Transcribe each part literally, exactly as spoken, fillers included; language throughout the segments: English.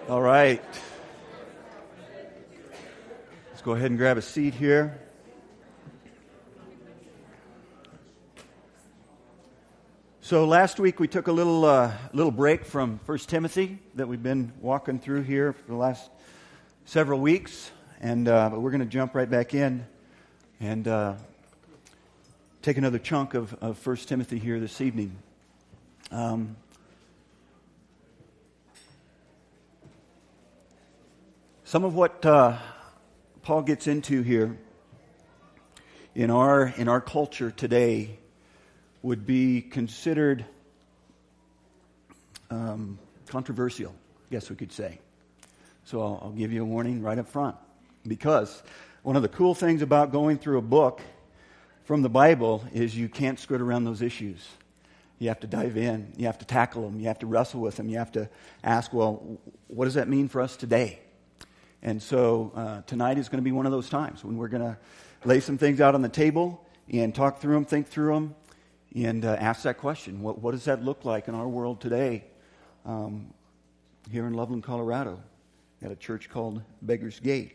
All right. Let's go ahead and grab a seat here. So last week we took a little uh, little break from First Timothy that we've been walking through here for the last several weeks, and uh, but we're going to jump right back in and uh, take another chunk of, of First Timothy here this evening. Um, some of what uh, Paul gets into here in our in our culture today would be considered um, controversial, I guess we could say. So I'll, I'll give you a warning right up front. Because one of the cool things about going through a book from the Bible is you can't skirt around those issues. You have to dive in. You have to tackle them. You have to wrestle with them. You have to ask, well, what does that mean for us today? And so uh, tonight is going to be one of those times when we're going to lay some things out on the table and talk through them, think through them, and uh, ask that question. What, what does that look like in our world today? Um, here in Loveland, Colorado, at a church called Beggar's Gate.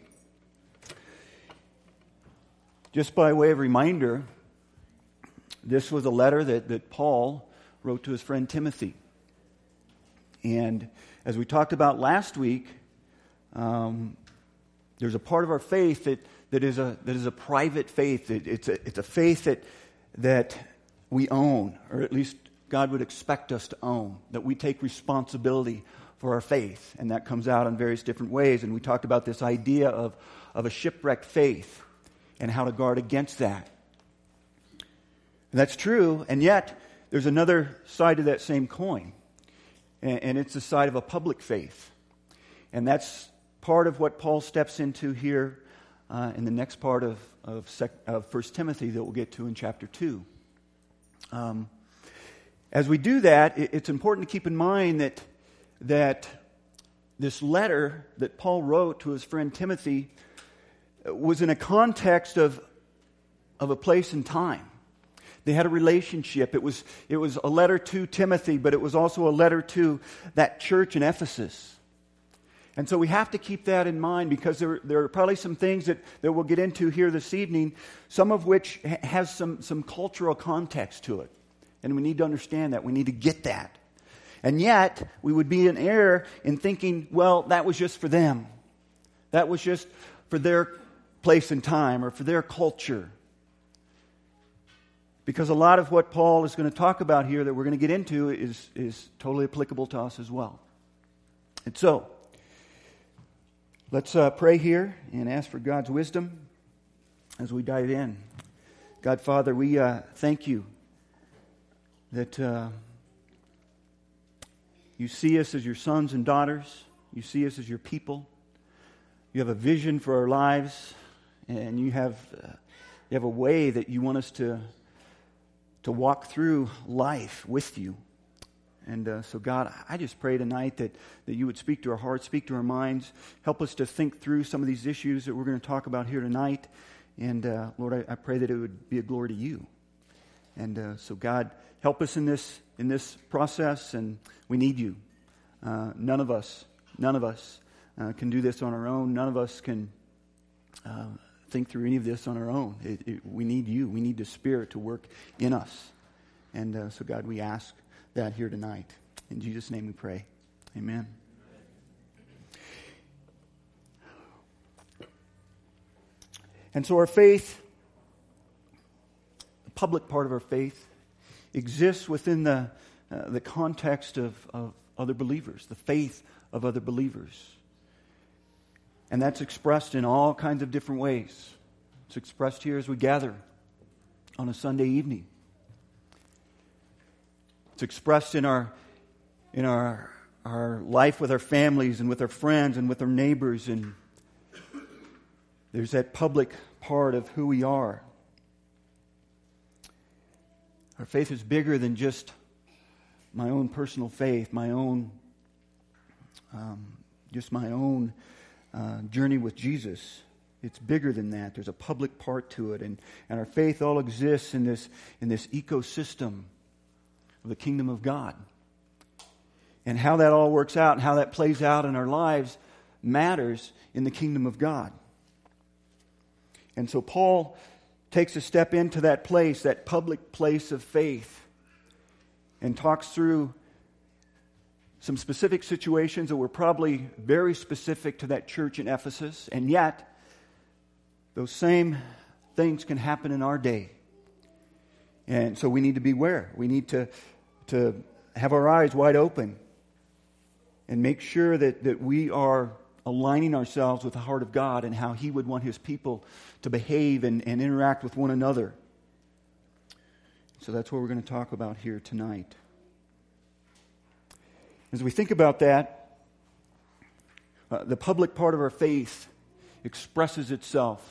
Just by way of reminder, this was a letter that, that Paul wrote to his friend Timothy. And as we talked about last week, um, there's a part of our faith that, that is a that is a private faith. It, it's a it's a faith that that we own, or at least God would expect us to own, that we take responsibility for our faith. And that comes out in various different ways. And we talked about this idea of, of a shipwrecked faith and how to guard against that. And that's true, and yet there's another side to that same coin. And, and it's the side of a public faith. And that's part of what Paul steps into here uh, in the next part of, of, sec, of First Timothy that we'll get to in chapter two. Um, as we do that, it's important to keep in mind that that this letter that Paul wrote to his friend Timothy was in a context of of a place and time. They had a relationship. It was it was a letter to Timothy, but it was also a letter to that church in Ephesus. And so we have to keep that in mind, because there, there are probably some things that, that we'll get into here this evening, some of which ha- has some, some cultural context to it. And we need to understand that. We need to get that. And yet, we would be in error in thinking, well, that was just for them. That was just for their place and time, or for their culture. Because a lot of what Paul is going to talk about here that we're going to get into is, is totally applicable to us as well. And so, let's uh, pray here and ask for God's wisdom as we dive in. God, Father, we uh, thank you that uh, you see us as your sons and daughters. You see us as your people. You have a vision for our lives, and you have uh, you have a way that you want us to to walk through life with you. And uh, so, God, I just pray tonight that, that you would speak to our hearts, speak to our minds, help us to think through some of these issues that we're going to talk about here tonight. And, uh, Lord, I, I pray that it would be a glory to you. And uh, so, God, help us in this in this process, and we need you. Uh, none of us, none of us uh, can do this on our own. None of us can uh, think through any of this on our own. It, it, we need you. We need the Spirit to work in us. And uh, so, God, we ask that here tonight. In Jesus' name we pray. Amen. And so our faith, the public part of our faith, exists within the uh, the context of, of other believers, the faith of other believers. And that's expressed in all kinds of different ways. It's expressed here as we gather on a Sunday evening. It's expressed in our in our our life with our families and with our friends and with our neighbors, and there's that public part of who we are. Our faith is bigger than just my own personal faith, my own um, just my own uh, journey with Jesus. It's bigger than that. There's a public part to it, and, and our faith all exists in this in this ecosystem of the kingdom of God. And how that all works out and how that plays out in our lives matters in the kingdom of God. And so Paul takes a step into that place, that public place of faith, and talks through some specific situations that were probably very specific to that church in Ephesus, and yet those same things can happen in our day. And so we need to beware. We need to, to have our eyes wide open and make sure that, that we are aligning ourselves with the heart of God and how He would want His people to behave and, and interact with one another. So that's what we're going to talk about here tonight. As we think about that, uh, the public part of our faith expresses itself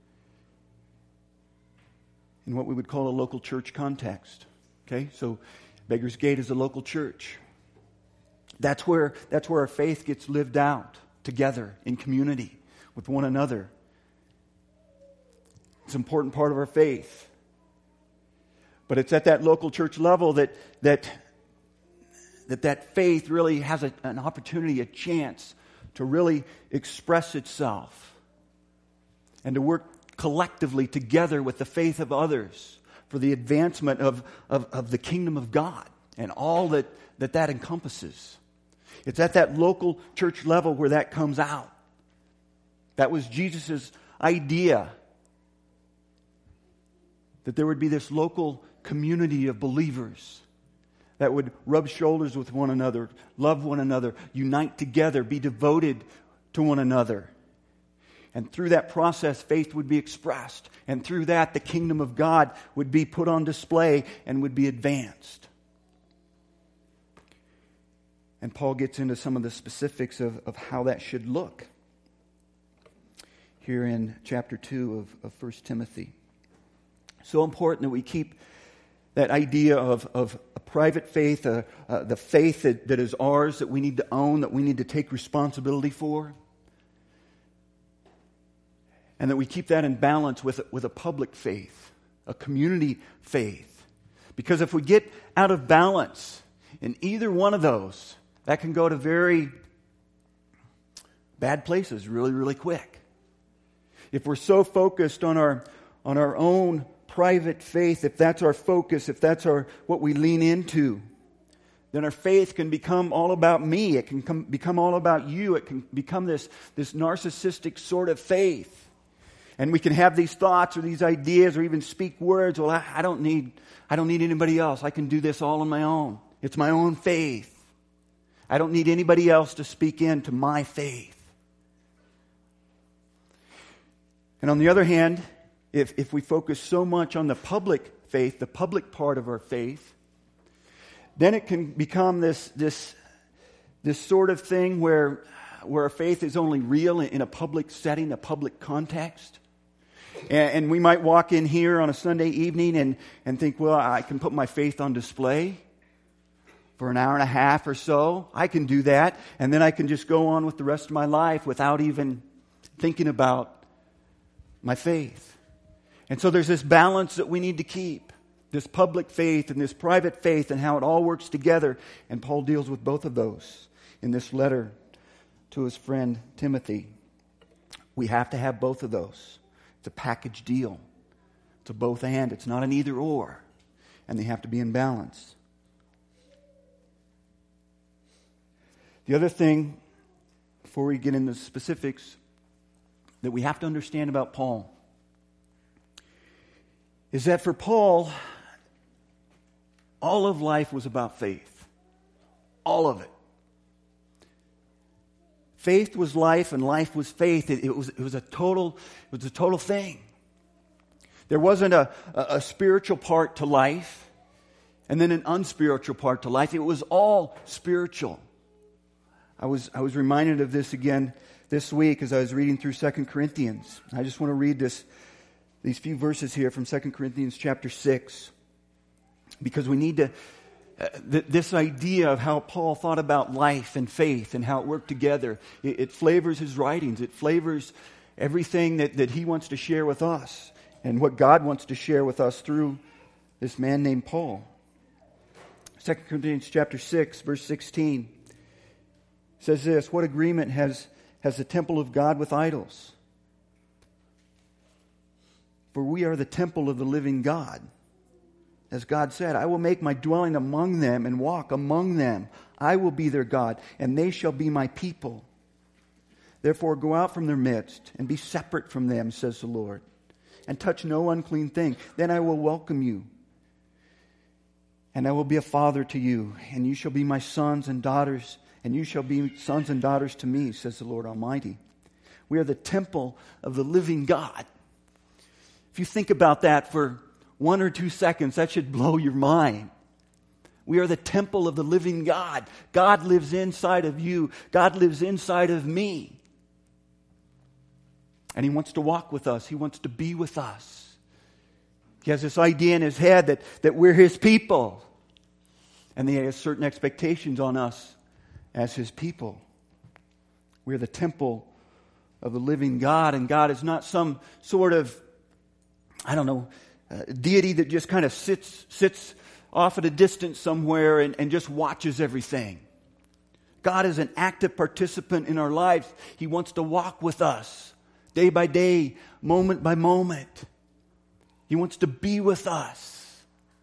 in what we would call a local church context. Okay, so Beggar's Gate is a local church. That's where that's where our faith gets lived out together in community with one another. It's an important part of our faith. But it's at that local church level that that that, that faith really has a, an opportunity, a chance to really express itself and to work collectively together with the faith of others for the advancement of, of, of the kingdom of God and all that, that that encompasses. It's at that local church level where that comes out. That was Jesus' idea, that there would be this local community of believers that would rub shoulders with one another, love one another, unite together, be devoted to one another. And through that process, faith would be expressed. And through that, the kingdom of God would be put on display and would be advanced. And Paul gets into some of the specifics of, of how that should look here in chapter two of, of First Timothy. So important that we keep that idea of, of a private faith, uh, uh, the faith that, that is ours, that we need to own, that we need to take responsibility for. And that we keep that in balance with, with a public faith, a community faith. Because if we get out of balance in either one of those, that can go to very bad places really, really quick. If we're so focused on our on our own private faith, if that's our focus, if that's our what we lean into, then our faith can become all about me. It can come, become all about you. It can become this, this narcissistic sort of faith. And we can have these thoughts or these ideas or even speak words. Well, I, I don't need I don't need anybody else. I can do this all on my own. It's my own faith. I don't need anybody else to speak into my faith. And on the other hand, if, if we focus so much on the public faith, the public part of our faith, then it can become this this this sort of thing where where our faith is only real in a public setting, a public context. And, and we might walk in here on a Sunday evening and, and think, well, I can put my faith on display for an hour and a half or so. I can do that. And then I can just go on with the rest of my life without even thinking about my faith. And so there's this balance that we need to keep. This public faith and this private faith and how it all works together. And Paul deals with both of those in this letter to his friend Timothy. We have to have both of those. It's a package deal. It's a both and. It's not an either or. And they have to be in balance. The other thing, before we get into specifics, that we have to understand about Paul is that for Paul, all of life was about faith. All of it. Faith was life, and life was faith. It, it was it was a total it was a total thing. There wasn't a, a, a spiritual part to life, and then an unspiritual part to life. It was all spiritual. I was I was reminded of this again this week as I was reading through Second Corinthians. I just want to read this these few verses here from Second Corinthians chapter six, because we need to. Uh, th- this idea of how Paul thought about life and faith and how it worked together, it, it flavors his writings. It flavors everything that, that he wants to share with us and what God wants to share with us through this man named Paul. Second Corinthians chapter six, verse sixteen. It says this, what agreement has, has the temple of God with idols? For we are the temple of the living God. As God said, I will make my dwelling among them and walk among them. I will be their God, and they shall be my people. Therefore go out from their midst and be separate from them, says the Lord, and touch no unclean thing. Then I will welcome you, and I will be a father to you, and you shall be my sons and daughters, and you shall be sons and daughters to me, says the Lord Almighty. We are the temple of the living God. If you think about that for one or two seconds, that should blow your mind. We are the temple of the living God. God lives inside of you. God lives inside of me. And He wants to walk with us. He wants to be with us. He has this idea in His head that, that we're His people. And He has certain expectations on us as His people. We're the temple of the living God. And God is not some sort of, I don't know, uh, deity that just kind of sits sits off at a distance somewhere and, and just watches everything. God is an active participant in our lives. He wants to walk with us day by day, moment by moment. He wants to be with us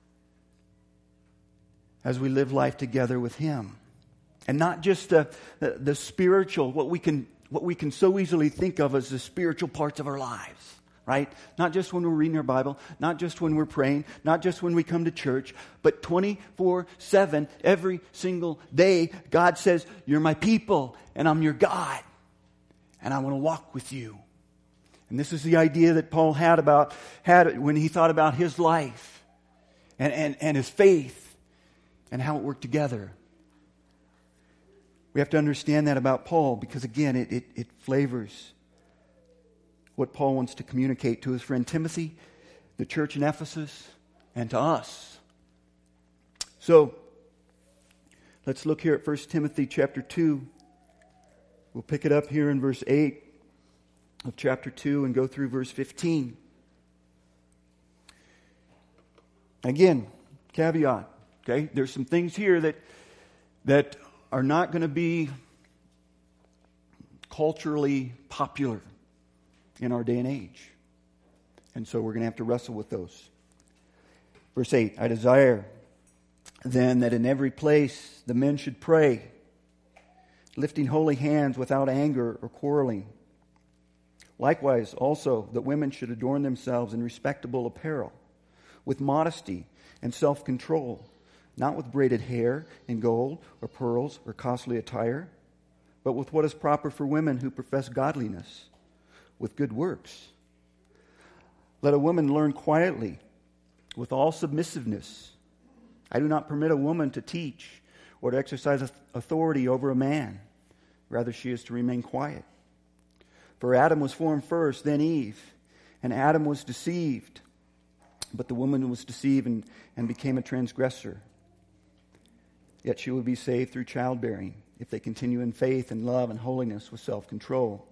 as we live life together with Him. And not just the, the, the spiritual, what we can what we can so easily think of as the spiritual parts of our lives. Right? Not just when we're reading our Bible, not just when we're praying, not just when we come to church, but twenty-four seven, every single day, God says, you're my people, and I'm your God, and I want to walk with you. And this is the idea that Paul had about had when he thought about his life and, and, and his faith and how it worked together. We have to understand that about Paul because, again, it, it, it flavors what Paul wants to communicate to his friend Timothy, the church in Ephesus, and to us. So, let's look here at First Timothy chapter two. We'll pick it up here in verse eight of chapter two and go through verse fifteen. Again, caveat, okay? There's some things here that, that are not going to be culturally popular in our day and age. And so we're going to have to wrestle with those. Verse eight, I desire then that in every place the men should pray, lifting holy hands without anger or quarreling. Likewise also that women should adorn themselves in respectable apparel, with modesty and self-control, not with braided hair and gold or pearls or costly attire, but with what is proper for women who profess godliness, with good works. Let a woman learn quietly, with all submissiveness. I do not permit a woman to teach or to exercise authority over a man. Rather, she is to remain quiet. For Adam was formed first, then Eve. And Adam was deceived, but the woman was deceived and, and became a transgressor. Yet she will be saved through childbearing, if they continue in faith and love and holiness with self-control.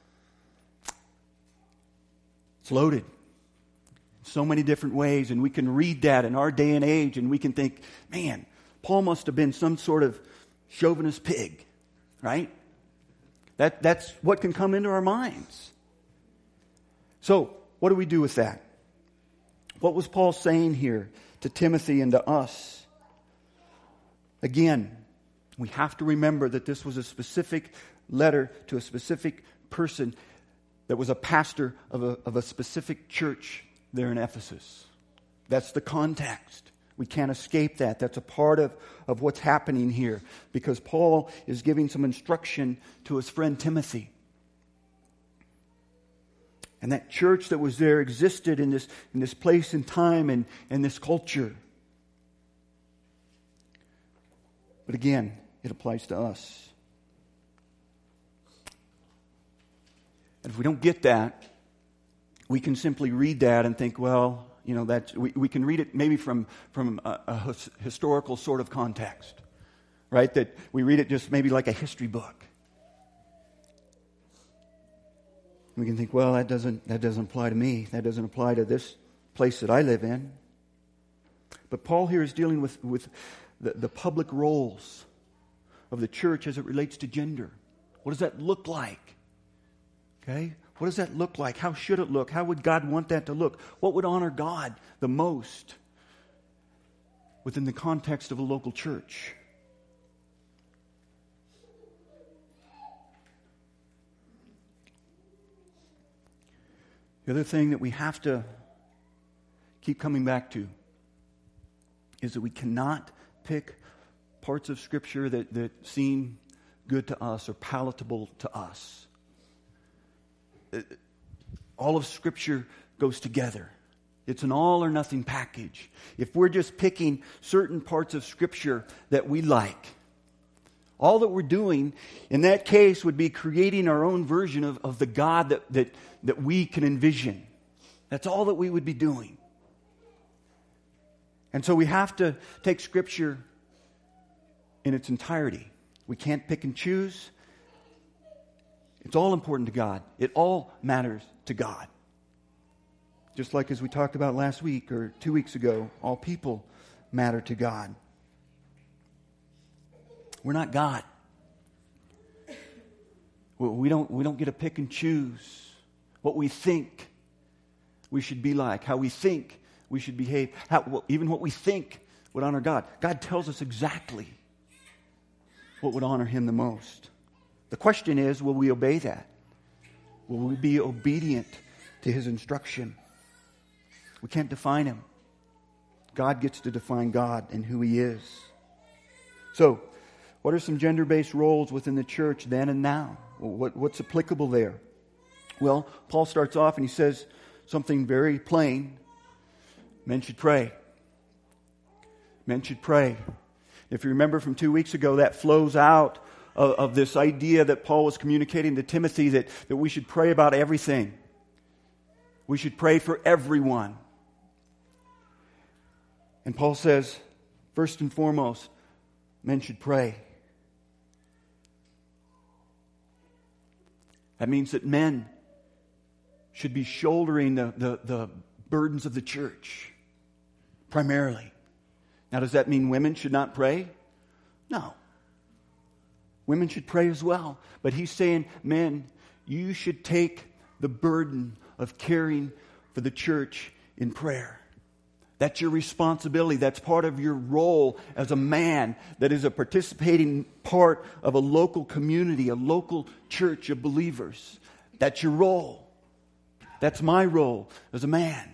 It's loaded in so many different ways, and we can read that in our day and age, and we can think, man, Paul must have been some sort of chauvinist pig, right? That, that's what can come into our minds. So, what do we do with that? What was Paul saying here to Timothy and to us? Again, we have to remember that this was a specific letter to a specific person that was a pastor of a, of a specific church there in Ephesus. That's the context. We can't escape that. That's a part of, of what's happening here. Because Paul is giving some instruction to his friend Timothy. And that church that was there existed in this, in this place and time and, and this culture. But again, it applies to us. And if we don't get that, we can simply read that and think, well, you know, that we, we can read it maybe from, from a, a historical sort of context, right? That we read it just maybe like a history book. We can think, well, that doesn't that doesn't apply to me. That doesn't apply to this place that I live in. But Paul here is dealing with, with the, the public roles of the church as it relates to gender. What does that look like? Okay? What does that look like? How should it look? How would God want that to look? What would honor God the most within the context of a local church? The other thing that we have to keep coming back to is that we cannot pick parts of Scripture that, that seem good to us or palatable to us. All of Scripture goes together. It's an all or nothing package. If we're just picking certain parts of Scripture that we like, all that we're doing in that case would be creating our own version of, of the God that, that, that we can envision. That's all that we would be doing. And so we have to take Scripture in its entirety. We can't pick and choose. It's all important to God. It all matters to God. Just like as we talked about last week or two weeks ago, all people matter to God. We're not God. We don't, we don't get to pick and choose what we think we should be like, how we think we should behave, how, even what we think would honor God. God tells us exactly what would honor Him the most. The question is, will we obey that? Will we be obedient to His instruction? We can't define Him. God gets to define God and who He is. So, what are some gender-based roles within the church then and now? What, what's applicable there? Well, Paul starts off and he says something very plain. Men should pray. Men should pray. If you remember from two weeks ago, that flows out of, of this idea that Paul was communicating to Timothy that, that we should pray about everything. We should pray for everyone. And Paul says, first and foremost, men should pray. That means that men should be shouldering the, the, the burdens of the church, primarily. Now, does that mean women should not pray? No. Women should pray as well. But he's saying, men, you should take the burden of caring for the church in prayer. That's your responsibility. That's part of your role as a man that is a participating part of a local community, a local church of believers. That's your role. That's my role as a man.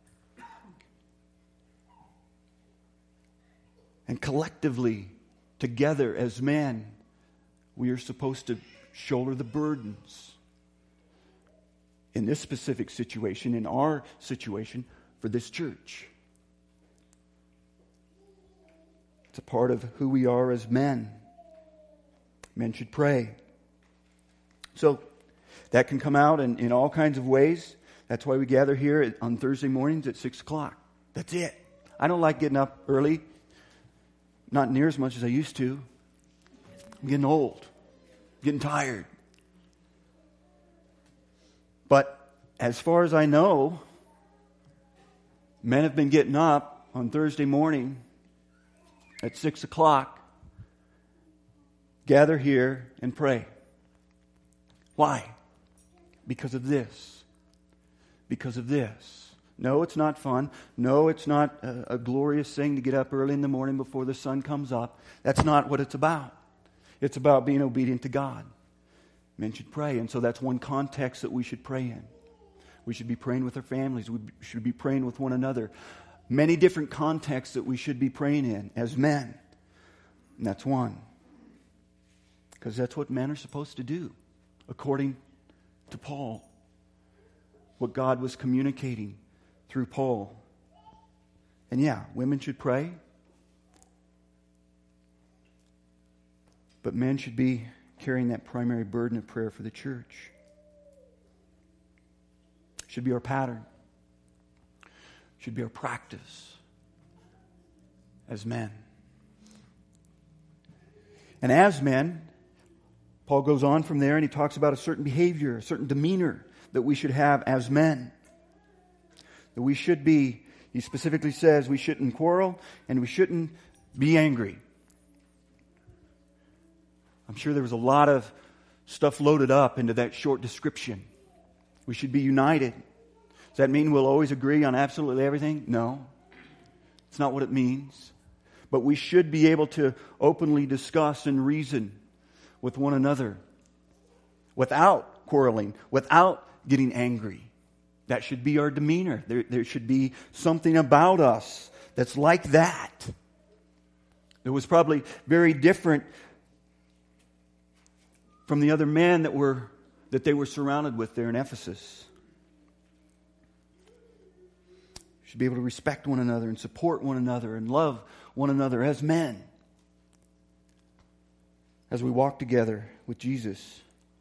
And collectively, together as men, we are supposed to shoulder the burdens. In this specific situation, in our situation, for this church. It's a part of who we are as men. Men should pray. So, that can come out in, in all kinds of ways. That's why we gather here at, on Thursday mornings at six o'clock. That's it. I don't like getting up early. Not near as much as I used to. I'm getting old. I'm getting tired. But as far as I know, men have been getting up on Thursday morning at six o'clock, gather here and pray. Why? Because of this. Because of this. No, it's not fun. No, it's not a, a glorious thing to get up early in the morning before the sun comes up. That's not what it's about. It's about being obedient to God. Men should pray, and so that's one context that we should pray in. We should be praying with our families. We should be praying with one another. Many different contexts that we should be praying in as men. And that's one. Because that's what men are supposed to do, according to Paul. What God was communicating through Paul. And yeah, women should pray. But men should be carrying that primary burden of prayer for the church. It should be our pattern. It should be our practice as men. And as men, Paul goes on from there and he talks about a certain behavior, a certain demeanor that we should have as men. That we should be, he specifically says, we shouldn't quarrel and we shouldn't be angry. I'm sure there was a lot of stuff loaded up into that short description. We should be united. Does that mean we'll always agree on absolutely everything? No. It's not what it means. But we should be able to openly discuss and reason with one another without quarreling, without getting angry. That should be our demeanor. There, there should be something about us that's like that. It was probably very different from the other men that were that they were surrounded with there in Ephesus. We should be able to respect one another and support one another and love one another as men as we walk together with Jesus.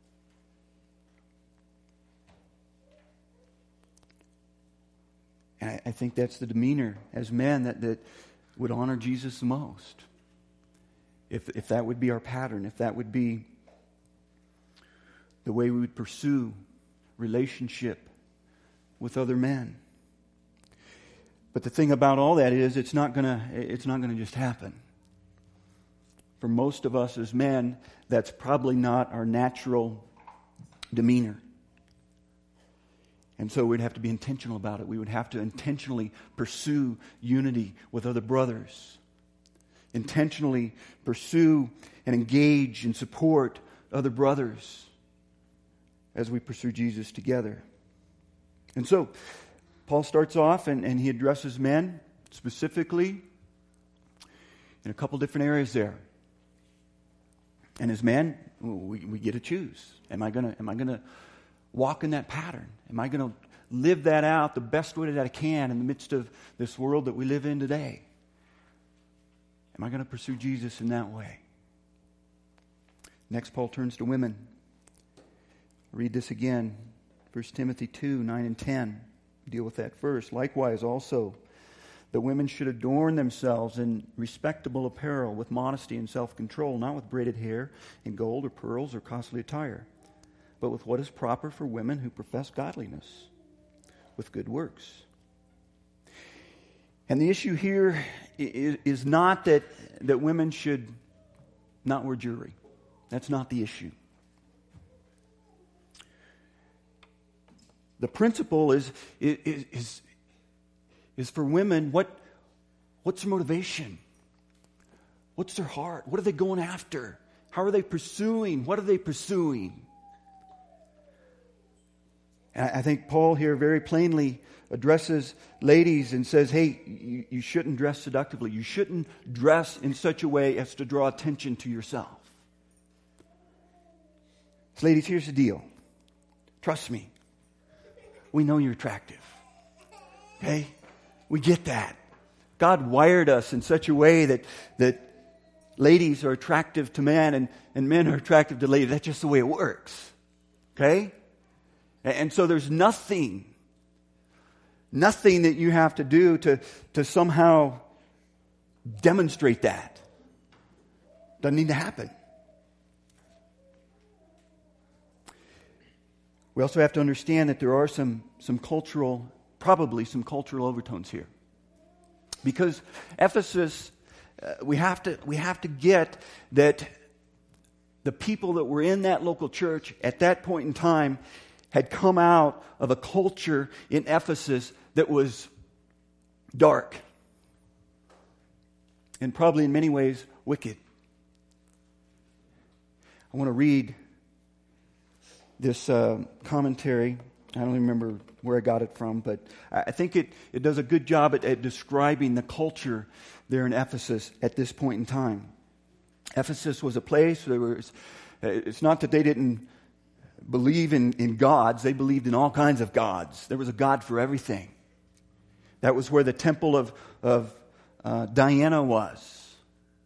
And I, I think that's the demeanor as men that, that would honor Jesus the most. If if that would be our pattern, if that would be the way we would pursue relationship with other men. But the thing about all that is it's not gonna it's not gonna just happen. For most of us as men, that's probably not our natural demeanor. And so we'd have to be intentional about it. We would have to intentionally pursue unity with other brothers. Intentionally pursue and engage and support other brothers as we pursue Jesus together. And so, Paul starts off and, and he addresses men specifically in a couple different areas there. And as men, we, we get to choose. Am I gonna am I gonna walk in that pattern? Am I gonna live that out the best way that I can in the midst of this world that we live in today? Am I gonna pursue Jesus in that way? Next, Paul turns to women. Read this again. First Timothy two, nine and ten. Deal with that first. Likewise also, the women should adorn themselves in respectable apparel with modesty and self-control, not with braided hair and gold or pearls or costly attire, but with what is proper for women who profess godliness, with good works. And the issue here is, is not that, that women should not wear jewelry. That's not the issue. The principle is, is, is, is for women, what, what's their motivation? What's their heart? What are they going after? How are they pursuing? What are they pursuing? And I think Paul here very plainly addresses ladies and says, hey, you, you shouldn't dress seductively. You shouldn't dress in such a way as to draw attention to yourself. So ladies, here's the deal. Trust me. We know you're attractive. Okay? We get that. God wired us in such a way that, that ladies are attractive to men and, and men are attractive to ladies. That's just the way it works. Okay? And so there's nothing, nothing that you have to do to, to somehow demonstrate that. Doesn't need to happen. We also have to understand that there are some, some cultural, probably some cultural overtones here. Because Ephesus, uh, we have to we have to get that the people that were in that local church at that point in time had come out of a culture in Ephesus that was dark and probably in many ways wicked. I want to read this uh, commentary. I don't even remember where I got it from, but I think it, it does a good job at, at describing the culture there in Ephesus at this point in time. Ephesus was a place where there was, it's not that they didn't believe in, in gods, they believed in all kinds of gods. There was a god for everything. That was where the temple of, of uh, Diana was.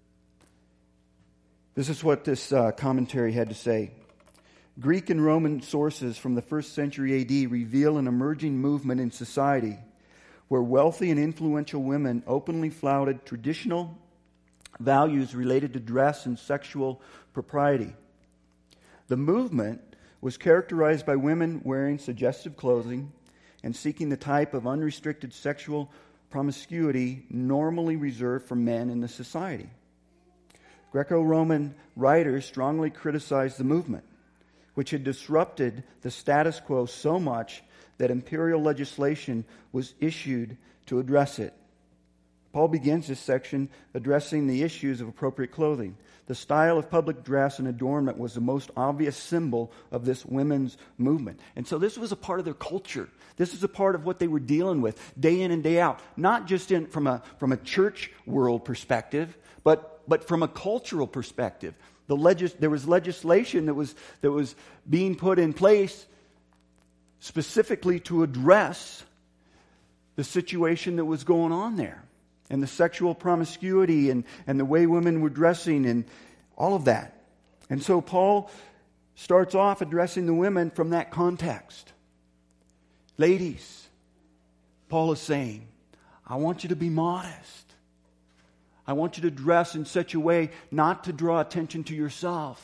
This is what this uh, commentary had to say. Greek and Roman sources from the first century A D reveal an emerging movement in society where wealthy and influential women openly flouted traditional values related to dress and sexual propriety. The movement was characterized by women wearing suggestive clothing and seeking the type of unrestricted sexual promiscuity normally reserved for men in the society. Greco-Roman writers strongly criticized the movement, which had disrupted the status quo so much that imperial legislation was issued to address it. Paul begins this section addressing the issues of appropriate clothing. The style of public dress and adornment was the most obvious symbol of this women's movement. And so this was a part of their culture. This is a part of what they were dealing with day in and day out. Not just in, from a, from a church world perspective, but, but from a cultural perspective. The legis- there was legislation that was, that was being put in place specifically to address the situation that was going on there. And the sexual promiscuity and, and the way women were dressing and all of that. And so Paul starts off addressing the women from that context. Ladies, Paul is saying, I want you to be modest. I want you to dress in such a way not to draw attention to yourself.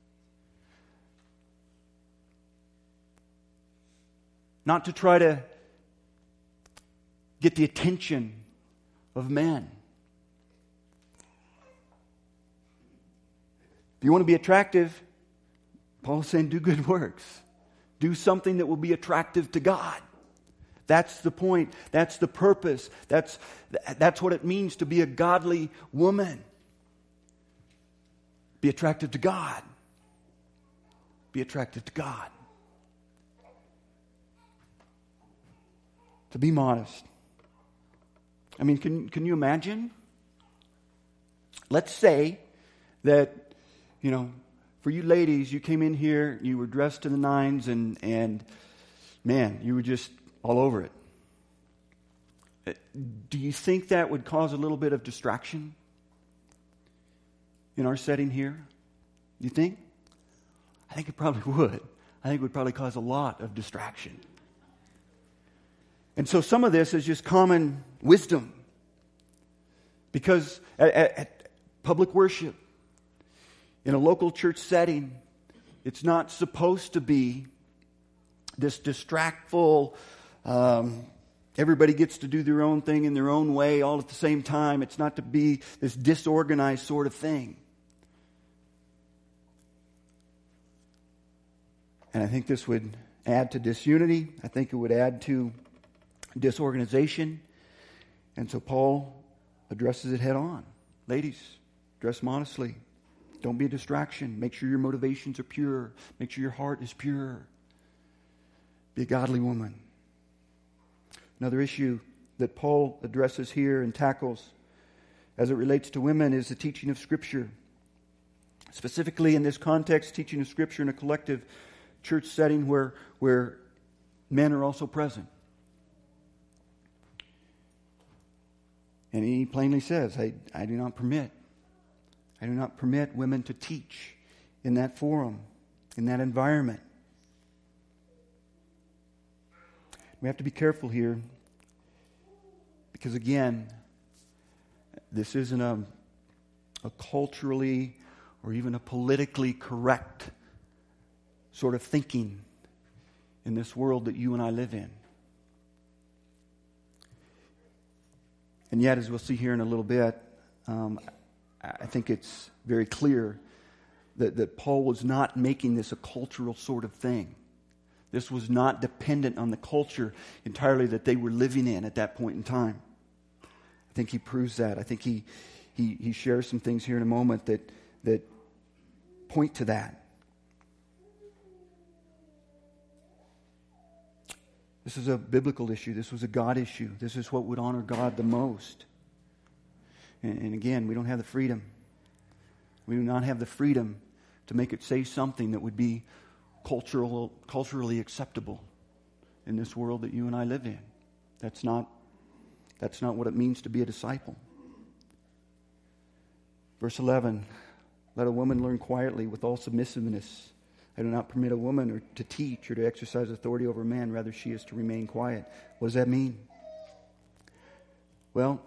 Not to try to get the attention of men. If you want to be attractive, Paul is saying do good works. Do something that will be attractive to God. That's the point. That's the purpose. That's, that's what it means to be a godly woman. Be attractive to God. Be attractive to God. To be modest. I mean, can can you imagine? Let's say that, you know, for you ladies, you came in here, you were dressed to the nines, and, and man, you were just all over it. Do you think that would cause a little bit of distraction in our setting here? Do you think? I think it probably would. I think it would probably cause a lot of distraction. And so some of this is just common wisdom. Because at, at, at public worship, in a local church setting, it's not supposed to be this distractful, um, everybody gets to do their own thing in their own way all at the same time. It's not to be this disorganized sort of thing. And I think this would add to disunity. I think it would add to disorganization. And so Paul addresses it head on. Ladies, dress modestly. Don't be a distraction. Make sure your motivations are pure. Make sure your heart is pure. Be a godly woman. Another issue that Paul addresses here and tackles as it relates to women is the teaching of Scripture. Specifically in this context, teaching of Scripture in a collective church setting where, where men are also present. And he plainly says, I, I do not permit. I do not permit women to teach in that forum, in that environment. We have to be careful here because, again, this isn't a, a culturally or even a politically correct sort of thinking in this world that you and I live in. And yet, as we'll see here in a little bit, um, I think it's very clear that, that Paul was not making this a cultural sort of thing. This was not dependent on the culture entirely that they were living in at that point in time. I think he proves that. I think he he, he shares some things here in a moment that that point to that. This is a biblical issue. This was a God issue. This is what would honor God the most. And, and again, we don't have the freedom. We do not have the freedom to make it say something that would be cultural, culturally acceptable in this world that you and I live in. That's not, that's not what it means to be a disciple. Verse eleven, let a woman learn quietly with all submissiveness. I do not permit a woman or to teach or to exercise authority over a man. Rather, she is to remain quiet. What does that mean? Well,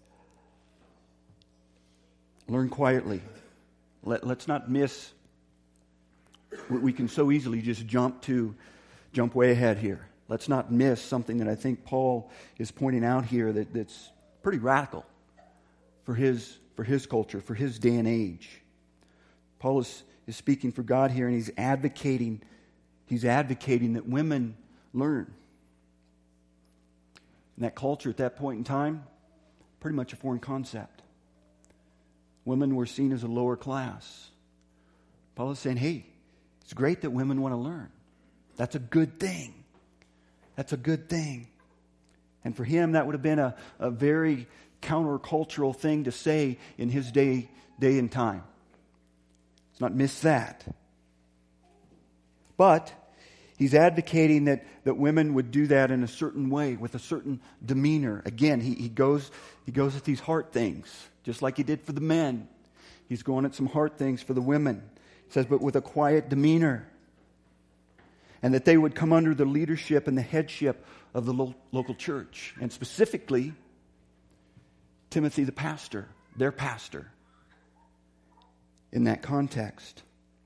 learn quietly. Let, let's not miss. We can so easily just jump to, jump way ahead here. Let's not miss something that I think Paul is pointing out here that, that's pretty radical for his, for his culture, for his day and age. Paul is, is speaking for God here, and he's advocating, he's advocating that women learn. In that culture at that point in time, pretty much a foreign concept. Women were seen as a lower class. Paul is saying, hey, it's great that women want to learn. That's a good thing. That's a good thing. And for him, that would have been a, a very countercultural thing to say in his day, day and time. Let's not miss that. But he's advocating that, that women would do that in a certain way, with a certain demeanor. Again, he, he goes he goes at these heart things, just like he did for the men. He's going at some heart things for the women. He says, but with a quiet demeanor. And that they would come under the leadership and the headship of the lo- local church. And specifically, Timothy the pastor, their pastor, in that context.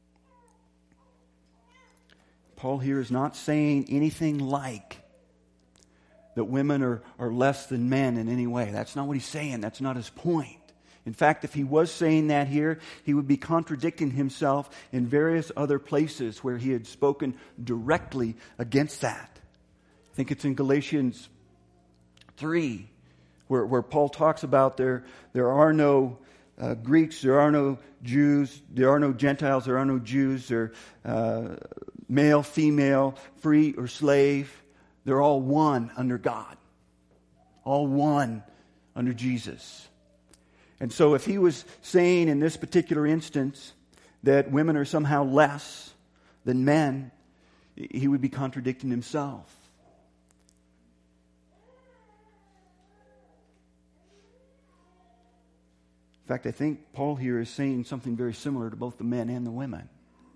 Paul here is not saying anything like that women are, are less than men in any way. That's not what he's saying. That's not his point. In fact, if he was saying that here, he would be contradicting himself in various other places where he had spoken directly against that. I think it's in Galatians three, where, where Paul talks about there, there are no uh, Greeks, there are no Jews, there are no Gentiles, there are no Jews, there uh, male, female, free or slave. They're all one under God. All one under Jesus. And so if he was saying in this particular instance that women are somehow less than men, he would be contradicting himself. In fact, I think Paul here is saying something very similar to both the men and the women.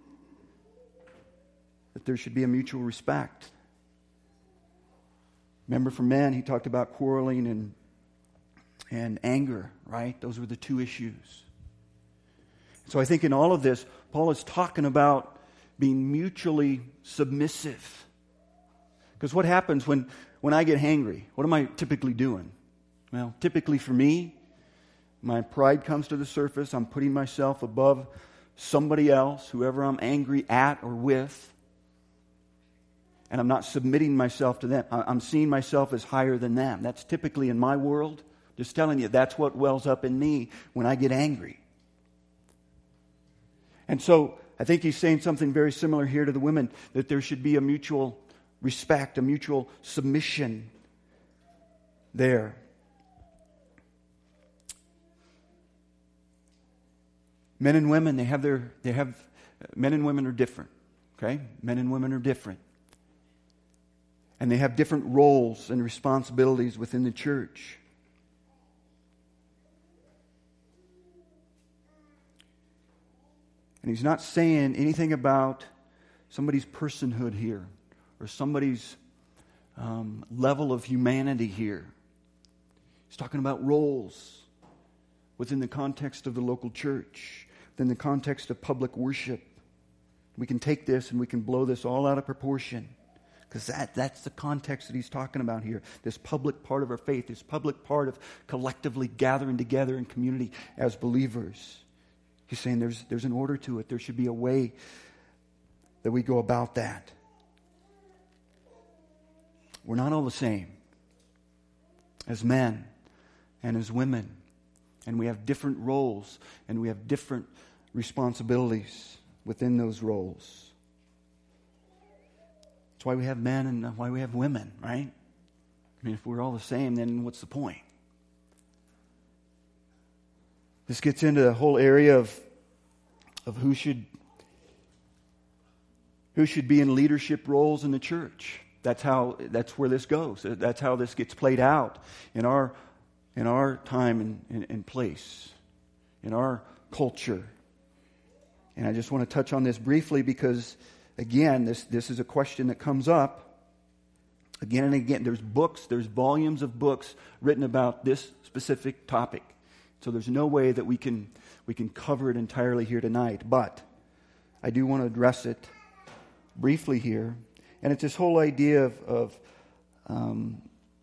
That there should be a mutual respect. Remember, for men, he talked about quarreling and and anger, right? Those were the two issues. So I think in all of this, Paul is talking about being mutually submissive. Because what happens when, when I get hangry? What am I typically doing? Well, typically for me, my pride comes to the surface. I'm putting myself above somebody else, whoever I'm angry at or with. And I'm not submitting myself to them. I'm seeing myself as higher than them. That's typically in my world. Just telling you, that's what wells up in me when I get angry. And so I think he's saying something very similar here to the women, that there should be a mutual respect, a mutual submission there. Men and women, they have their, they have, men and women are different, okay? Men and women are different. And they have different roles and responsibilities within the church. And he's not saying anything about somebody's personhood here or somebody's um, level of humanity here. He's talking about roles within the context of the local church, within the context of public worship. We can take this and we can blow this all out of proportion, because that, that's the context that he's talking about here. This public part of our faith, this public part of collectively gathering together in community as believers. He's saying there's, there's an order to it. There should be a way that we go about that. We're not all the same as men and as women. And we have different roles and we have different responsibilities within those roles. That's why we have men and why we have women, right? I mean, if we're all the same, then what's the point? This gets into the whole area of, of who should who should be in leadership roles in the church. That's how that's where this goes. That's how this gets played out in our in our time and, and, and place, in our culture. And I just want to touch on this briefly because, again, this, this is a question that comes up again and again. There's books, there's volumes of books written about this specific topic. So there's no way that we can we can cover it entirely here tonight. But I do want to address it briefly here. And it's this whole idea of, of um,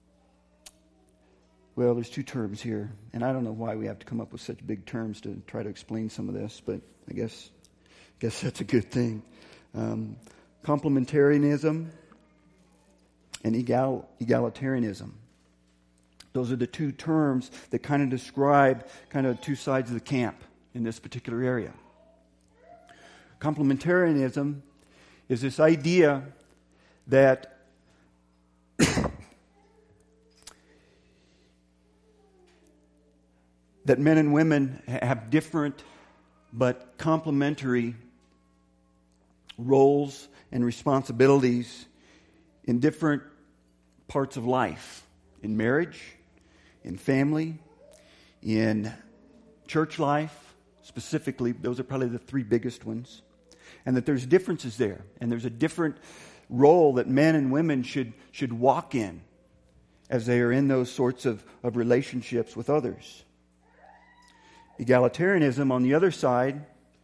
well, there's two terms here. And I don't know why we have to come up with such big terms to try to explain some of this. But I guess guess that's a good thing. Um, complementarianism and egal, egalitarianism. Those are the two terms that kind of describe kind of two sides of the camp in this particular area. Complementarianism is this idea that that men and women have different but complementary roles and responsibilities in different parts of life. In marriage, in family, in church life, specifically. Those are probably the three biggest ones. And that there's differences there. And there's a different role that men and women should, should walk in as they are in those sorts of, of relationships with others. Egalitarianism, on the other side,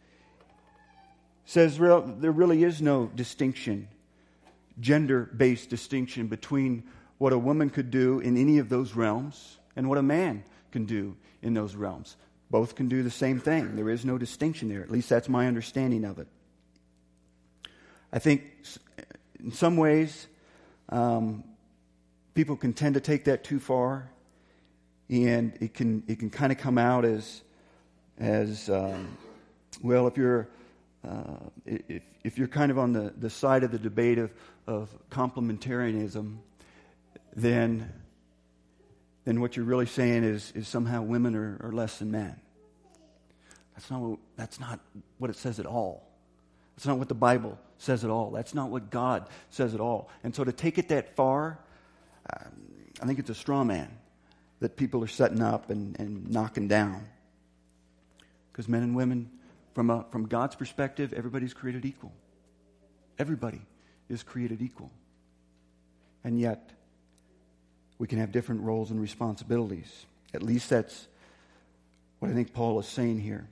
says real, there really is no distinction, gender-based distinction between what a woman could do in any of those realms and what a man can do in those realms. Both can do the same thing. There is no distinction there. At least that's my understanding of it. I think in some ways um, people can tend to take that too far, and it can it can kind of come out as as um, well if you're uh, if if you're kind of on the, the side of the debate of of complementarianism, then then what you're really saying is is somehow women are, are less than men. That's not what, that's not what it says at all. That's not what the Bible says at all. That's not what God says at all. And so to take it that far, um, I think it's a straw man that people are setting up and, and knocking down. Because men and women, from a, from God's perspective, everybody's created equal. Everybody is created equal. And yet, we can have different roles and responsibilities. At least that's what I think Paul is saying here.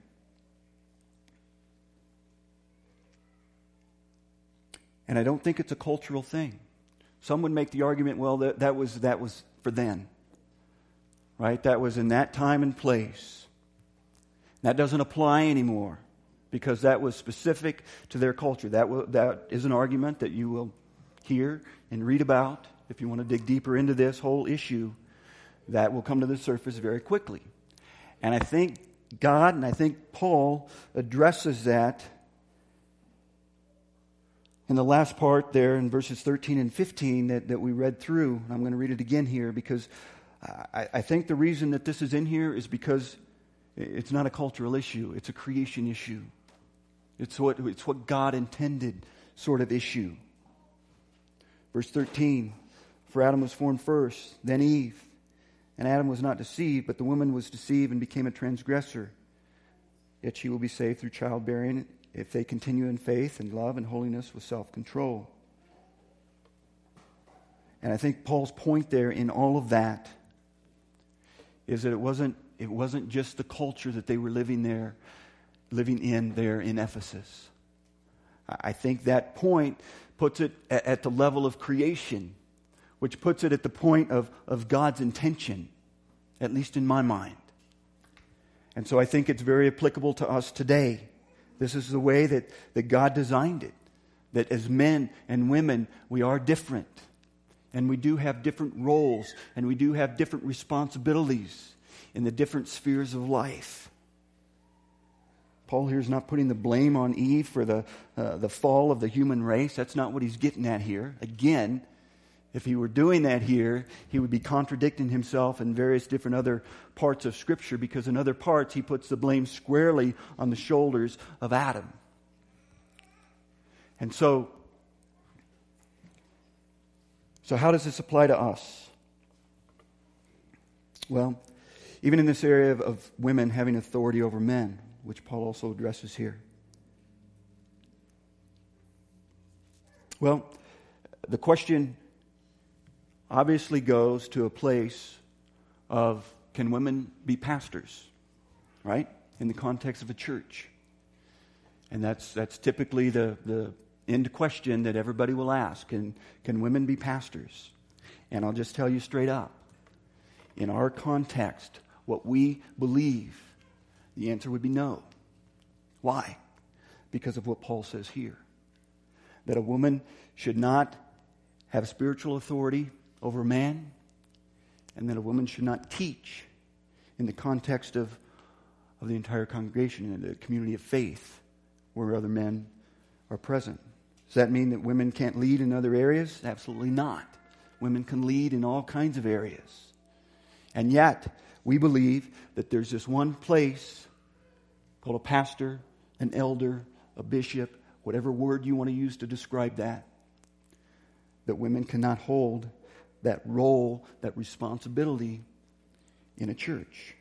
And I don't think it's a cultural thing. Some would make the argument, well, that, that was that was for then. Right? That was in that time and place. That doesn't apply anymore because that was specific to their culture. That w- that is an argument that you will hear and read about if you want to dig deeper into this whole issue. That will come to the surface very quickly. And I think God and I think Paul addresses that in the last part there in verses thirteen and fifteen that, that we read through. I'm going to read it again here because I, I think the reason that this is in here is because it's not a cultural issue. It's a creation issue. It's what, it's what God intended sort of issue. Verse thirteen, for Adam was formed first, then Eve. And Adam was not deceived, but the woman was deceived and became a transgressor. Yet she will be saved through childbearing if they continue in faith and love and holiness with self-control. And I think Paul's point there in all of that is that it wasn't it wasn't just the culture that they were living there, living in there in Ephesus. I think that point puts it at the level of creation, which puts it at the point of, of God's intention, at least in my mind. And so I think it's very applicable to us today. This is the way that, that God designed it. That as men and women, we are different. And we do have different roles. And we do have different responsibilities in the different spheres of life. Paul here is not putting the blame on Eve for the, uh, the fall of the human race. That's not what he's getting at here. Again, if he were doing that here, he would be contradicting himself in various different other parts of Scripture, because in other parts he puts the blame squarely on the shoulders of Adam. And so, so how does this apply to us? Well, even in this area of, of women having authority over men, which Paul also addresses here. Well, the question obviously goes to a place of, can women be pastors? Right? In the context of a church. And that's that's typically the, the end question that everybody will ask. Can, can women be pastors? And I'll just tell you straight up. In our context, what we believe, the answer would be no. Why? because of what Paul says here. That a woman should not have spiritual authority over a man, and that a woman should not teach in the context of, of the entire congregation, in the community of faith, where other men are present. Does that mean that women can't lead in other areas? Absolutely not. Women can lead in all kinds of areas. And yet, we believe that there's this one place called a pastor, an elder, a bishop, whatever word you want to use to describe that, that women cannot hold that role, that responsibility in a church.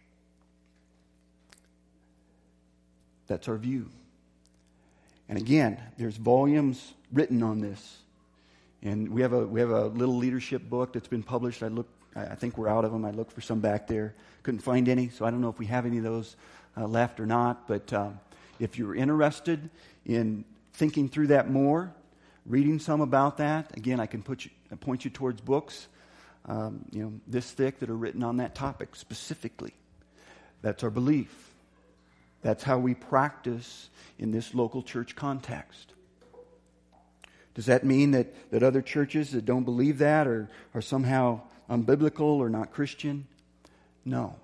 That's our view. And again, there's volumes written on this. And we have a we have a little leadership book that's been published. I look, I think we're out of them. I looked for some back there. Couldn't find any, so I don't know if we have any of those uh, left or not. But um, if you're interested in thinking through that more, reading some about that, again, I can put you, point you towards books, um, you know, this thick that are written on that topic specifically. That's our belief. That's how we practice in this local church context. Does that mean that, that other churches that don't believe that are, are somehow unbiblical or not Christian? No.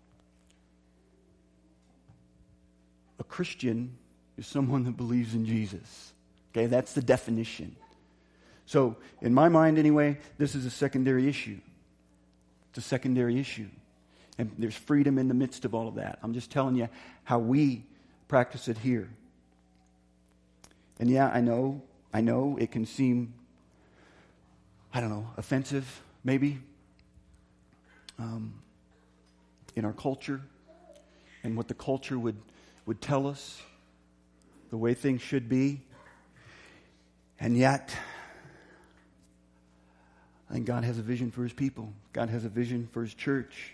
A Christian is someone that believes in Jesus. Okay, that's the definition. So, in my mind anyway, this is a secondary issue. It's a secondary issue. And there's freedom in the midst of all of that. I'm just telling you how we practice it here. And yeah, I know, I know it can seem, I don't know, offensive, maybe, um, in our culture, and what the culture would, would tell us, the way things should be. And yet, I think God has a vision for His people. God has a vision for His church.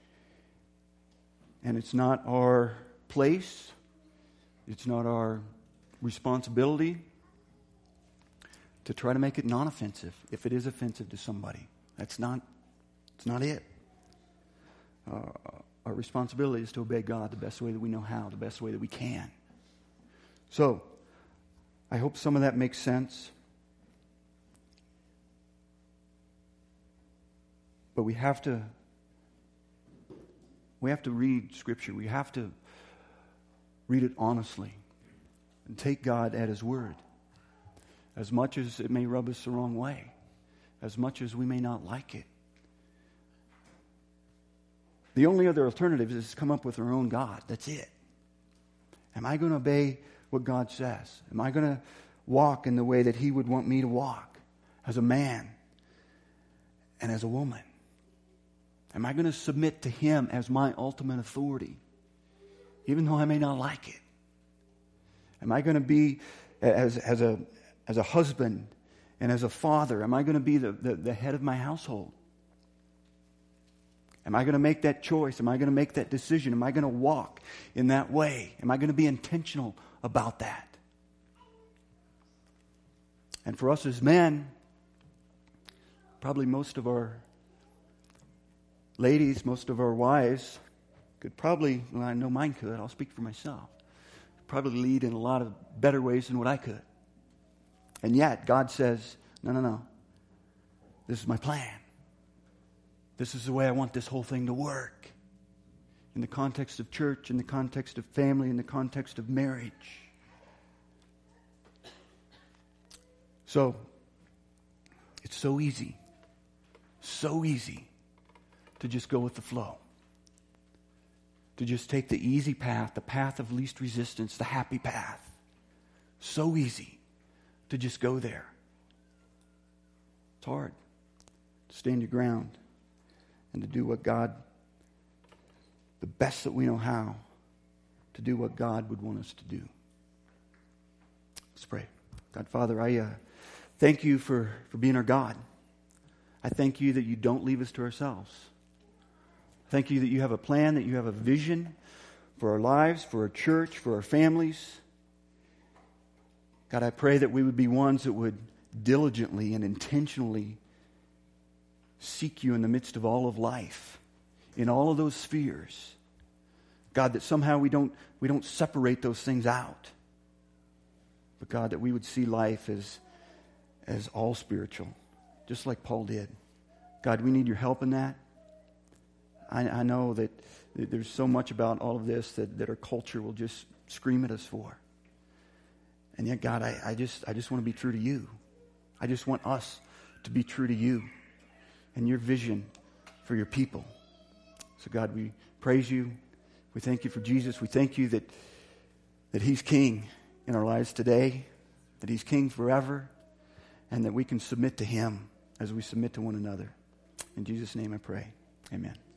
And it's not our place, it's not our responsibility to try to make it non-offensive if it is offensive to somebody. That's not, it's not it. Uh, our responsibility is to obey God the best way that we know how, the best way that we can. So, I hope some of that makes sense. But we have to We have to read Scripture. We have to read it honestly and take God at His word. As much as it may rub us the wrong way, as much as we may not like it. The only other alternative is to come up with our own God. That's it. Am I going to obey what God says? Am I going to walk in the way that He would want me to walk as a man and as a woman? Am I going to submit to Him as my ultimate authority, even though I may not like it? Am I going to be, as, as, a, as a husband and as a father, am I going to be the, the, the head of my household? Am I going to make that choice? Am I going to make that decision? Am I going to walk in that way? Am I going to be intentional about that? And for us as men, probably most of our ladies, most of our wives could probably, well, I know mine could, I'll speak for myself, probably lead in a lot of better ways than what I could. And yet, God says, no, no, no. This is my plan. This is the way I want this whole thing to work. In the context of church, in the context of family, in the context of marriage. So, it's so easy, so easy to just go with the flow. To just take the easy path, the path of least resistance, the happy path. So easy to just go there. It's hard to stand your ground and to do what God, the best that we know how, to do what God would want us to do. Let's pray. God, Father, I uh, thank you for, for being our God. I thank you that you don't leave us to ourselves. Thank you that you have a plan, that you have a vision for our lives, for our church, for our families. God, I pray that we would be ones that would diligently and intentionally seek you in the midst of all of life, in all of those spheres. God, that somehow we don't we don't separate those things out. But God, that we would see life as, as all spiritual, just like Paul did. God, we need your help in that. I, I know that, that there's so much about all of this that, that our culture will just scream at us for. And yet, God, I, I just I just want to be true to you. I just want us to be true to you and your vision for your people. So, God, we praise you. We thank you for Jesus. We thank you that that he's king in our lives today, that he's king forever, and that we can submit to him as we submit to one another. In Jesus' name I pray. Amen.